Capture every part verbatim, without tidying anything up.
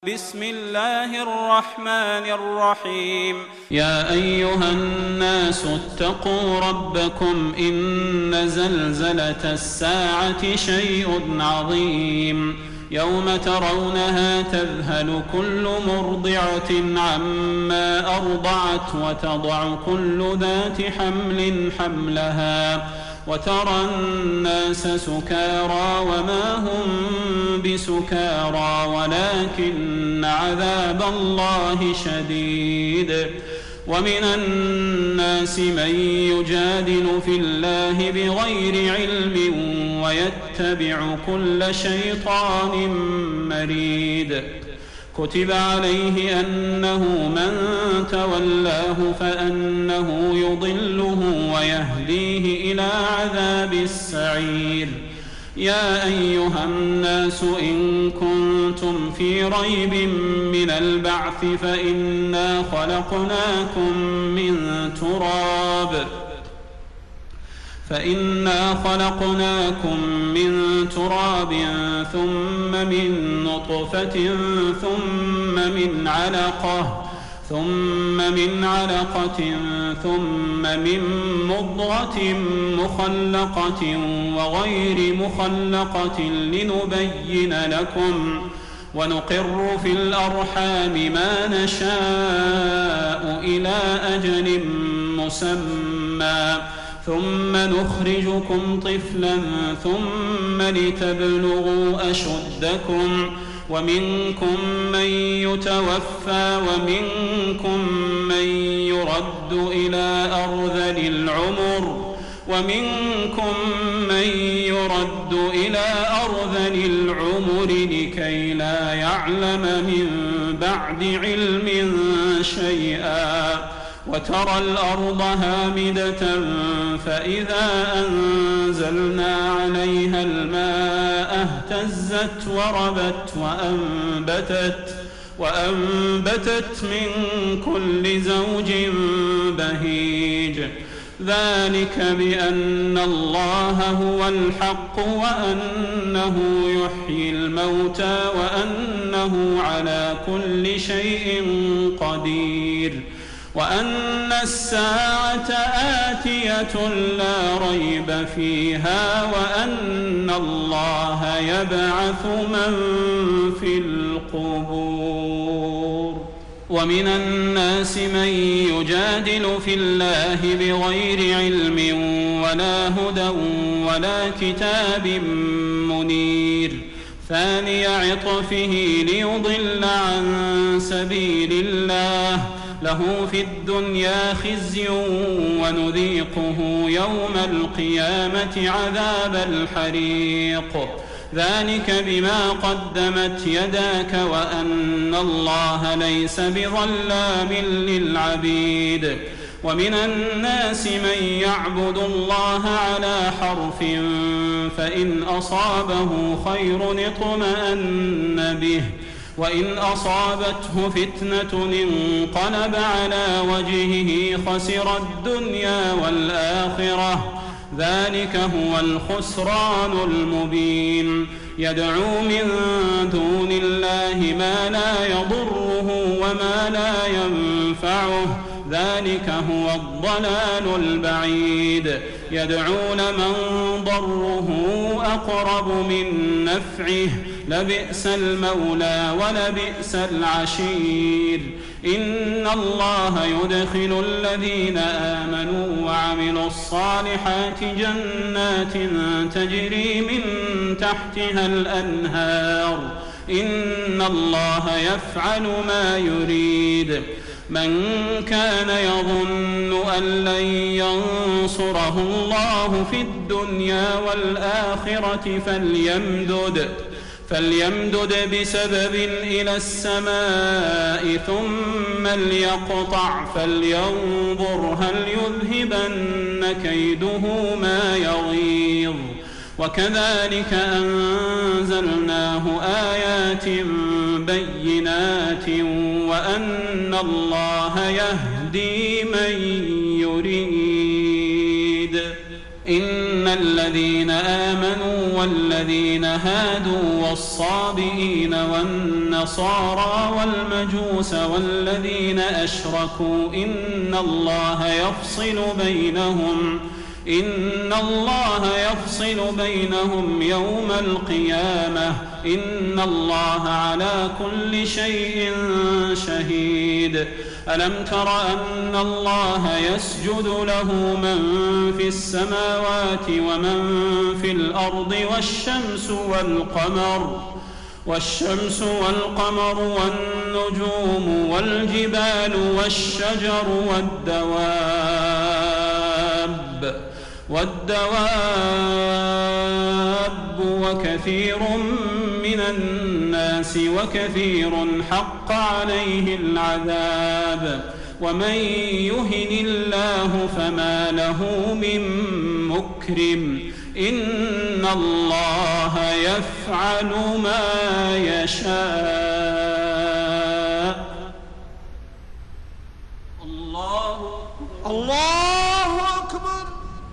بسم الله الرحمن الرحيم يا أيها الناس اتقوا ربكم إن زلزلة الساعة شيء عظيم يوم ترونها تذهل كل مرضعة عما أرضعت وتضع كل ذات حمل حملها وترى الناس سكارى وما هم بسكارى ولكن عذاب الله شديد ومن الناس من يجادل في الله بغير علم ويتبع كل شيطان مريد كتب عليه أنه من تولاه فأنه يضله ويهديه إلى عذاب السعير يا أيها الناس إن كنتم في ريب من البعث فإنا خلقناكم من تراب فإنا خلقناكم من تراب ثم من نطفة ثم من علقة ثم من علقة ثم من مضغة مخلقة وغير مخلقة لنبين لكم ونقر في الأرحام ما نشاء إلى أجل مسمى ثم نخرجكم طفلا ثم لتبلغوا أشدكم ومنكم من يتوفى ومنكم من يرد إلى أرذل العمر ومنكم من يرد إلى أرذل العمر لكي لا يعلم من بعد علم شيئا وترى الأرض هامدة فإذا أنزلنا عليها الماء اهتزت وربت وأنبتت, وأنبتت من كل زوج بهيج ذلك بأن الله هو الحق وأنه يحيي الموتى وأنه على كل شيء قدير وأن الساعة آتية لا ريب فيها وأن الله يبعث من في القبور ومن الناس من يجادل في الله بغير علم ولا هدى ولا كتاب منير ثاني عطفه ليضل عن سبيل الله له في الدنيا خزي ونذيقه يوم القيامة عذاب الحريق ذلك بما قدمت يداك وأن الله ليس بظلام للعبيد ومن الناس من يعبد الله على حرف فإن أصابه خير اطمأن به وإن أصابته فتنة انقلب على وجهه خسر الدنيا والآخرة ذلك هو الخسران المبين يدعو من دون الله ما لا يضره وما لا ينفعه ذلك هو الضلال البعيد يدعون من ضره أقرب من نفعه لبئس المولى ولبئس العشير إن الله يدخل الذين آمنوا وعملوا الصالحات جنات تجري من تحتها الأنهار إن الله يفعل ما يريد من كان يظن أن لن ينصره الله في الدنيا والآخرة فليمدد فليمدد بسبب إلى السماء ثم ليقطع فلينظر هل يذهبن كيده ما يغيظ وكذلك أنزلناه آيات بينات وأن الله يهدي من يريد إن الذين آمنوا والذين هادوا والصابئين والنصارى والمجوس والذين أشركوا إن الله يفصل بينهم إن الله يفصل بينهم يوم القيامة إن الله على كل شيء شهيد. ألم تر أن الله يسجد له من في السماوات ومن في الأرض والشمس والقمر والشمس والقمر والنجوم والجبال والشجر والدواب والدواب وكثير من الناس وكثير حق عليه العذاب ومن يهن الله فما له من مكرم إن الله يفعل ما يشاء. الله الله أكبر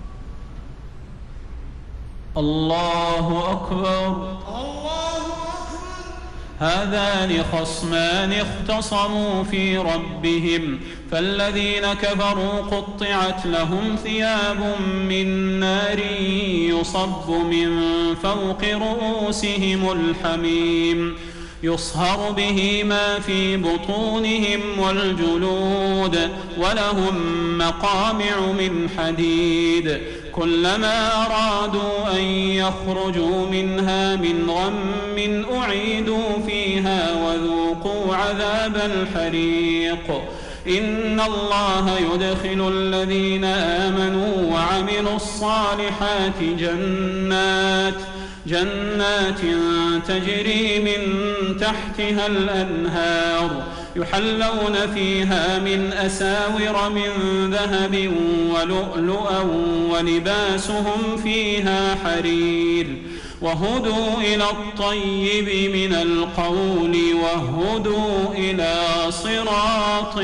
الله أكبر الله أكبر. هذان خصمان اختصموا في ربهم فالذين كفروا قطعت لهم ثياب من نار يصب من فوق رؤوسهم الحميم يصهر به ما في بطونهم والجلود ولهم مقامع من حديد كلما أرادوا أن يخرجوا منها من غم أعيدوا فيها وذوقوا عذاب الحريق. إن الله يدخل الذين آمنوا وعملوا الصالحات جنات جنات تجري من تحتها الأنهار يحلون فيها من أساور من ذهب ولؤلؤا ولباسهم فيها حرير وهدوا إلى الطيب من القول وهدوا إلى صراط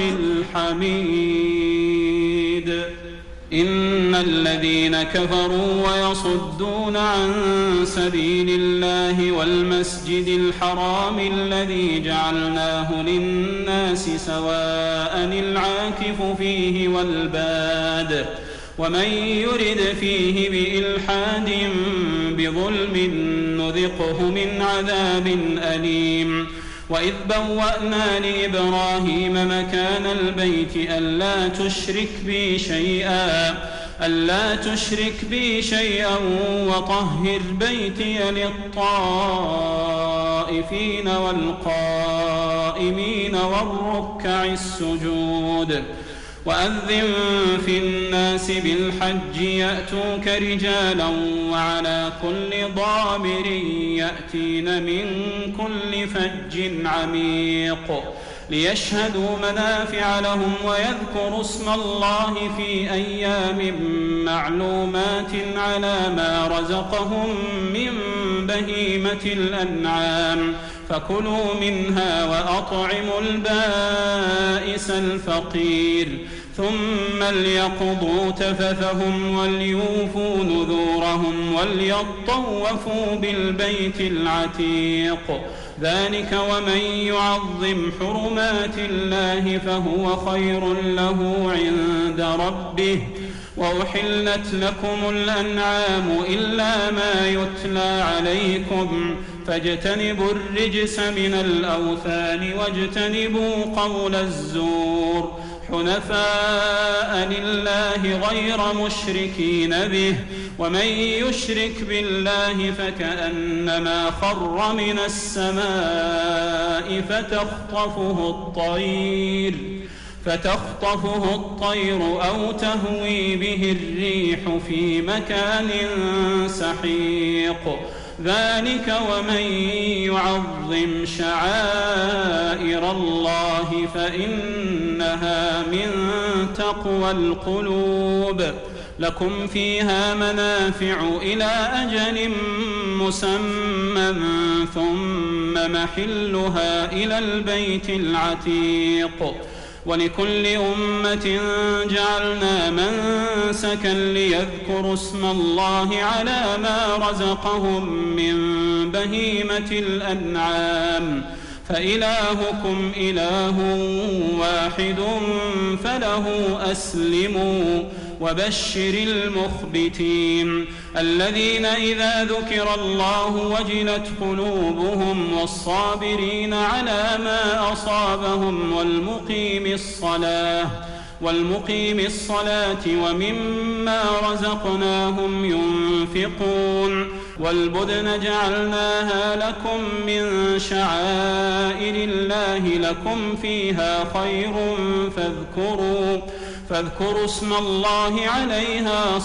الحميد. إن الذين كفروا ويصدون عن سبيل الله والمسجد الحرام الذي جعلناه للناس سواء العاكف فيه والباد ومن يرد فيه بإلحاد بظلم نذقه من عذاب أليم. وإذ بوأنا لإبراهيم مكان البيت ألا تشرك بي شيئا ألا تشرك بي شيئا وطهر بيتي للطائفين والقائمين والركع السجود. وأذن في الناس بالحج يأتوك رجالا وعلى كل ضامر يأتين من كل فج عميق ليشهدوا منافع لهم ويذكروا اسم الله في أيام معلومات على ما رزقهم من بهيمة الأنعام فكلوا منها وأطعموا البائس الفقير ثم ليقضوا تفثهم وليوفوا نذورهم وليطوفوا بالبيت العتيق. ذلك ومن يعظم حرمات الله فهو خير له عند ربه. وأحلت لكم الأنعام إلا ما يتلى عليكم فاجتنبوا الرجس من الأوثان واجتنبوا قول الزور حنفاء لله غير مشركين به ومن يشرك بالله فكأنما خر من السماء فتخطفه الطير فتخطفه الطير أو تهوي به الريح في مكان سحيق. ذلك ومن يعظم شعائر الله فإنها من تقوى القلوب. لكم فيها منافع إلى أجل مسمى ثم محلها إلى البيت العتيق. ولكل أمة جعلنا منسكا ليذكروا اسم الله على ما رزقهم من بهيمة الأنعام فإلهكم إله واحد فله أسلموا وبشر المخبتين الذين إذا ذكر الله وجلت قلوبهم والصابرين على ما أصابهم والمقيم الصلاة والمقيم الصلاة ومما رزقناهم ينفقون والبدن جعلناها لكم من شعائر الله لكم فيها خير فاذكروا فاذكروا اسم الله عليها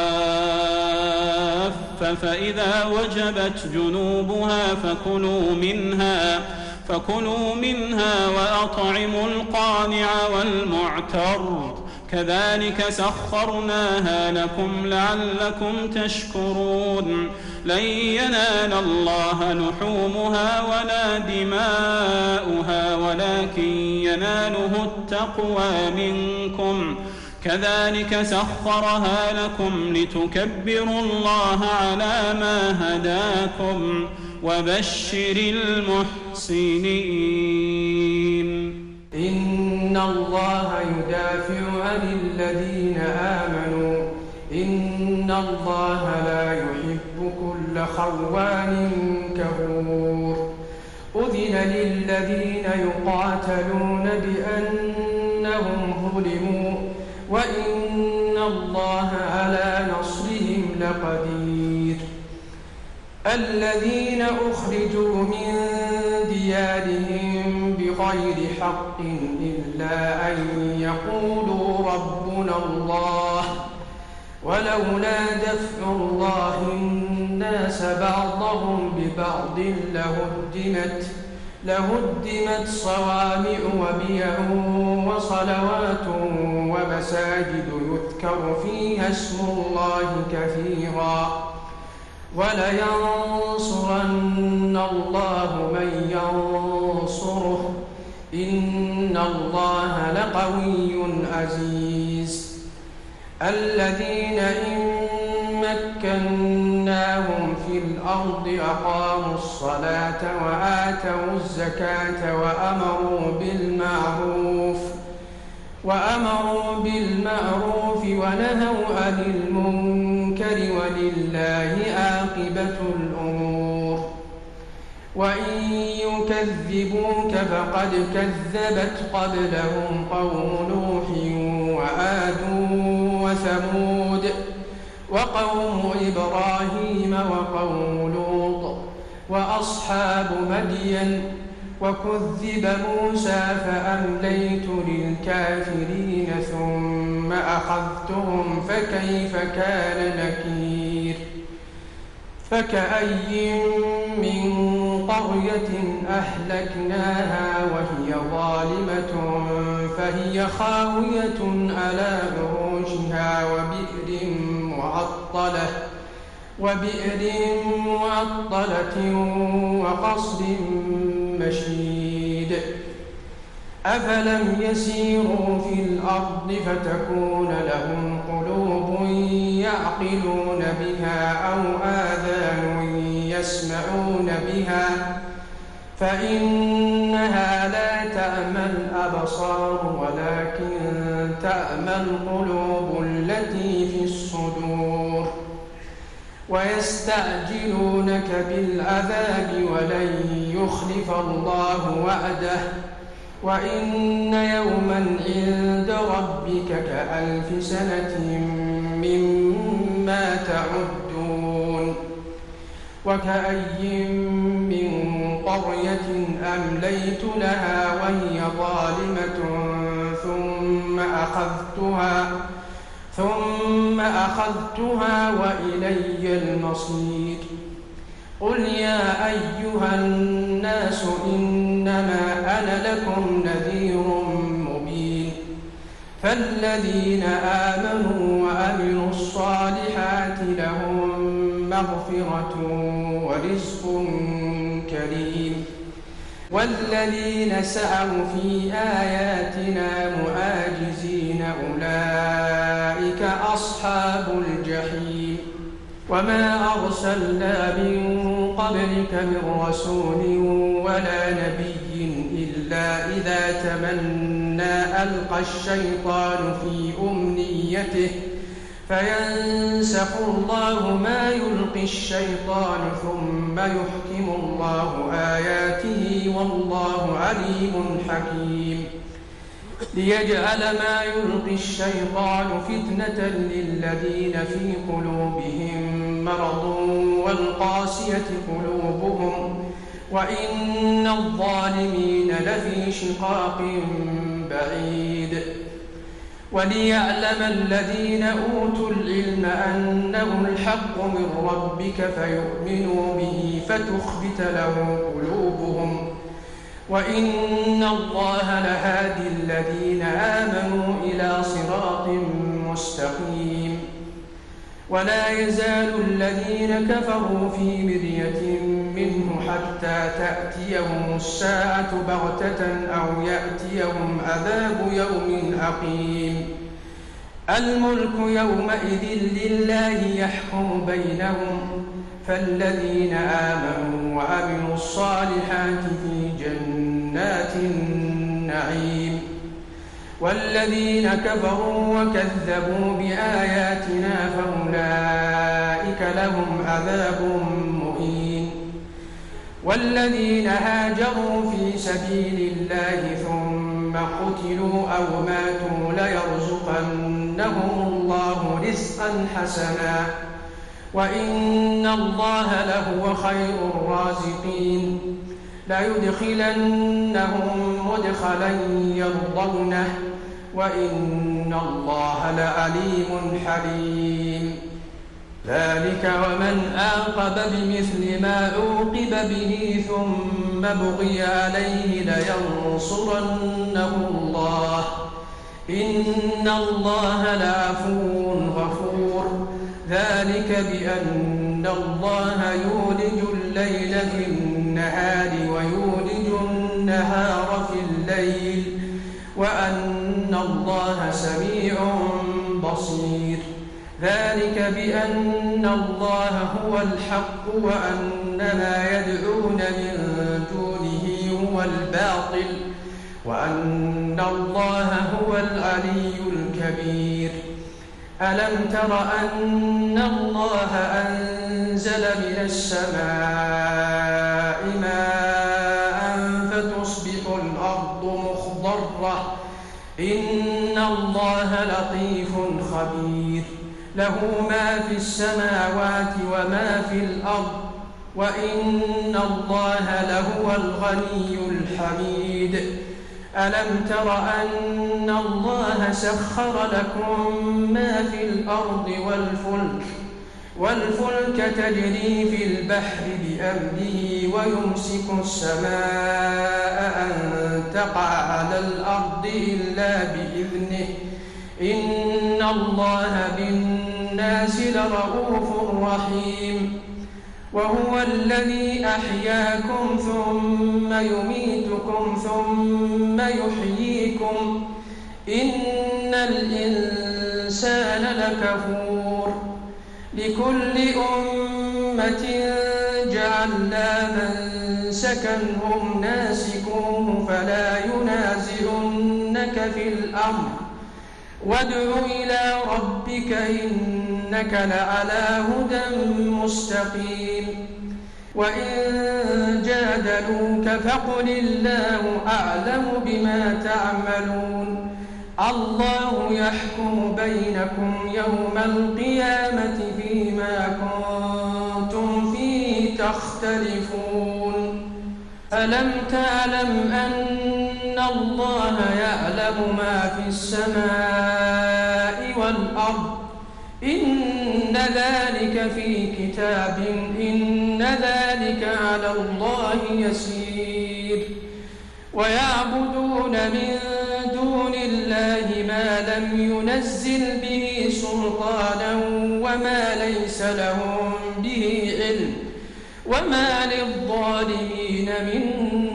صواف فإذا وجبت جنوبها فكلوا منها فكلوا منها وأطعموا القانع والمعتر كذلك سخرناها لكم لعلكم تشكرون لن ينال الله لحومها ولا دماؤها ولكن يناله التقوى منكم كذلك سخرها لكم لتكبروا الله على ما هداكم وبشر المحسنين إن الله يدافع عن الذين آمنوا إن الله لا يحب كل خوان كفور أذن للذين يقاتلون بأنهم ظلموا وإن الله على نصرهم لقدير الذين أخرجوا من ديارهم بغير حق إلا أن يقولوا ربنا الله ولولا دفع الله الناس بعضهم ببعض لهدمت لهدمت صوامع وبيع وصلوات ومساجد يذكر فيها اسم الله كثيرا ولينصرن الله من ينصره إن الله لقوي عزيز الذين إن مكناهم في الأرض أقاموا الصلاة وآتوا الزكاة وأمروا بالمعروف وأمروا بالمعروف ونهوا عن المنكر ولله عاقبة الأمور وإن يكذبوك فقد كذبت قبلهم قوم نوح وعاد وثمود وقوم إبراهيم وقوم لوط وأصحاب مدين وكذب موسى فأمليت للكافرين ثم أخذتهم فكيف كان نكير فكأي من قرية أهلكناها وهي ظالمة فهي خاوية على عروشها وبئر معطلة وبئر معطلة وقصر مشيد أفلم يسيروا في الأرض فتكون لهم قلوب يعقلون بها أو آذان يسمعون بها فإنها لا تأمى الأبصار ولكن تأمى القلوب التي في الصدور ويستعجلونك بالعذاب ولن يخلف الله وعده وإن يوما عند ربك كألف سنة مما تعدون وكأي من قرية أمليت لها وهي ظالمة ثم أخذتها ثم أخذتها وإلي المصير قل يا أيها الناس إنما أنا لكم نذير مبين فالذين آمنوا وعملوا الصالحات لهم مغفرة ورزق كريم والذين سعوا في آياتنا معاجزين أولئك أصحاب الجحيم. وما أرسلنا من قبلك من رسول ولا نبي إلا إذا تمنى ألقى الشيطان في أمنيته فينسخ الله ما يلقي الشيطان ثم يحكم الله آياته والله عليم حكيم. ليجعل ما يلقي الشيطان فتنة للذين في قلوبهم مرض والقاسية قلوبهم وإن الظالمين لفي شقاق بعيد. وليعلم الذين أوتوا العلم أنه الحق من ربك فيؤمنوا به فتخبت له قلوبهم وإن الله لهادي الذين آمنوا إلى صراط مستقيم. ولا يزال الذين كفروا في مرية منه حتى تأتيهم الساعة بغتة أو يأتيهم عذاب يوم أقيم. الملك يومئذ لله يحكم بينهم فالذين آمنوا وعملوا الصالحات في جنات النعيم والذين كفروا وكذبوا بآياتنا فأولئك لهم عذاب مهين. والذين هاجروا في سبيل الله ثم قتلوا أو ماتوا ليرزقنهم الله رزقا حسنا وإن الله لهو خير الرازقين. ليدخلنهم مدخلا يرضونه وإن الله لعليم حليم. ذلك ومن عاقب بمثل ما عوقب به ثم بغي عليه لينصرنه الله إن الله لعفو غفور. ذلك بأن الله يولج الليل في النهار ويولج النهار في الليل وأن الله سميع بصير. ذلك بأن الله هو الحق وأن ما يدعون من دونه هو الباطل وأن الله هو العلي الكبير. ألم تر أن الله أنزل من السماء ماء فتصبح الأرض مخضرة إن الله لطيف خبير. له ما في السماوات وما في الأرض وإن الله لهو الغني الحميد. ألم تر أن الله سخر لكم ما في الأرض والفلك والفلك تجري في البحر بأمره ويمسك السماء أن تقع على الأرض إلا بإذنه إن الله بالناس لرءوف رحيم. وهو الذي أحياكم ثم يميتكم ثم يحييكم إن الإنسان لكفور. لكل أمة جعلنا منسكا هم ناسكوه فلا ينازعنك في الأمر وادع إلى ربك إنك لعلى هدى مستقيم. وإن جادلوك فقل الله أعلم بما تعملون الله يحكم بينكم يوم القيامة فيما كنتم فيه تختلفون. ألم تعلم أن الله يعلم ما في السماء والأرض إن ذلك في كتاب إن ذلك على الله يسير. ويعبدون من دون الله ما لم ينزل به سلطانا وما ليس لهم به علم وما للظالمين من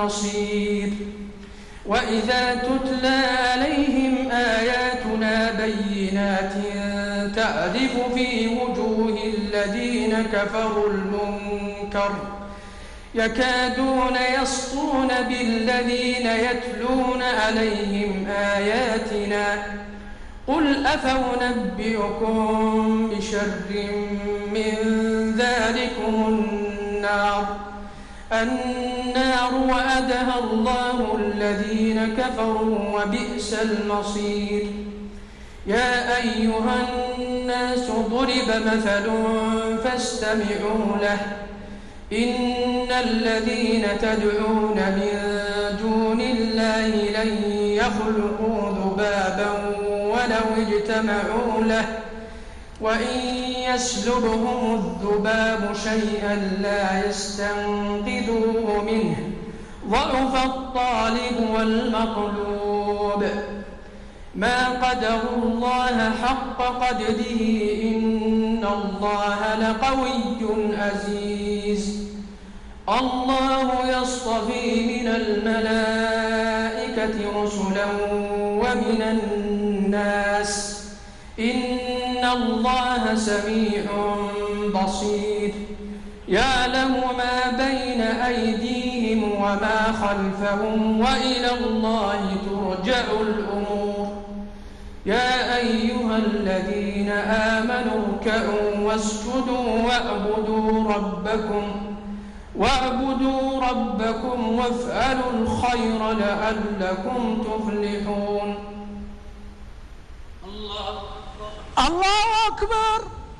النصير. وإذا تتلى عليهم آياتنا بينات تعرف في وجوه الذين كفروا المنكر يكادون يسطون بالذين يتلون عليهم آياتنا قل أفأنبئكم بشر من ذلكم النار النار وعدها الله الذين كفروا وبئس المصير. يا أيها الناس ضرب مثل فاستمعوا له إن الذين تدعون من دون الله لن يخلقوا ذبابا ولو اجتمعوا له وإن يسلبهم الذباب شيئا لا يستنقذوه منه ضعف الطالب والمطلوب. ما قدروا الله حق قدره إن الله لقوي عزيز. الله يصطفي من الملائكة رسلا ومن الناس إن الله سميع بصير. يعلم ما بين أيديهم وما خلفهم وإلى الله ترجع الأمور. يا أيها الذين آمنوا اركعوا واسجدوا واعبدوا ربكم واعبدوا ربكم وافعلوا الخير لعلكم تفلحون. الله الله أكبر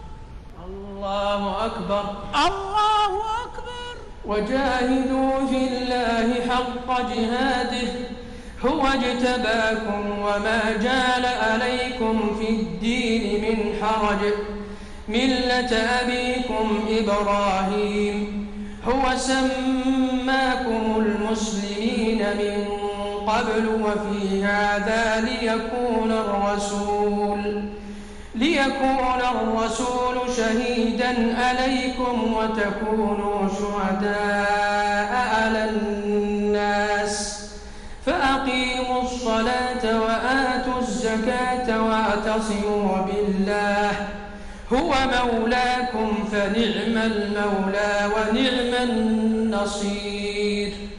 الله أكبر الله أكبر. وجاهدوا في الله حق جهاده هو اجتباكم وما جعل عليكم في الدين من حرج ملة أبيكم إبراهيم هو سماكم المسلمين من قبل وفي هذا ليكون الرسول ليكون الرسول شهيدا عليكم وتكونوا شهداء على الناس فأقيموا الصلاة وآتوا الزكاة واعتصموا بالله هو مولاكم فنعم المولى ونعم النصير.